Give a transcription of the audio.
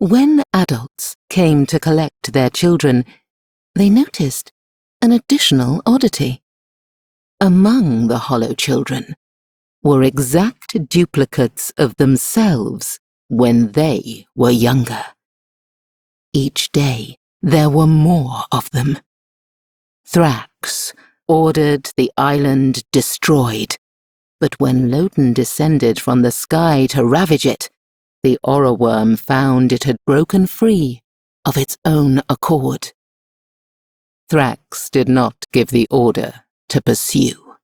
When adults came to collect their children, they noticed an additional oddity. Among the Hollow children were exact duplicates of themselves when they were younger. Each day there were more of them. Thrax ordered the island destroyed, but when Loden descended from the sky to ravage it, the Auraworm found it had broken free of its own accord. Thrax did not give the order to pursue.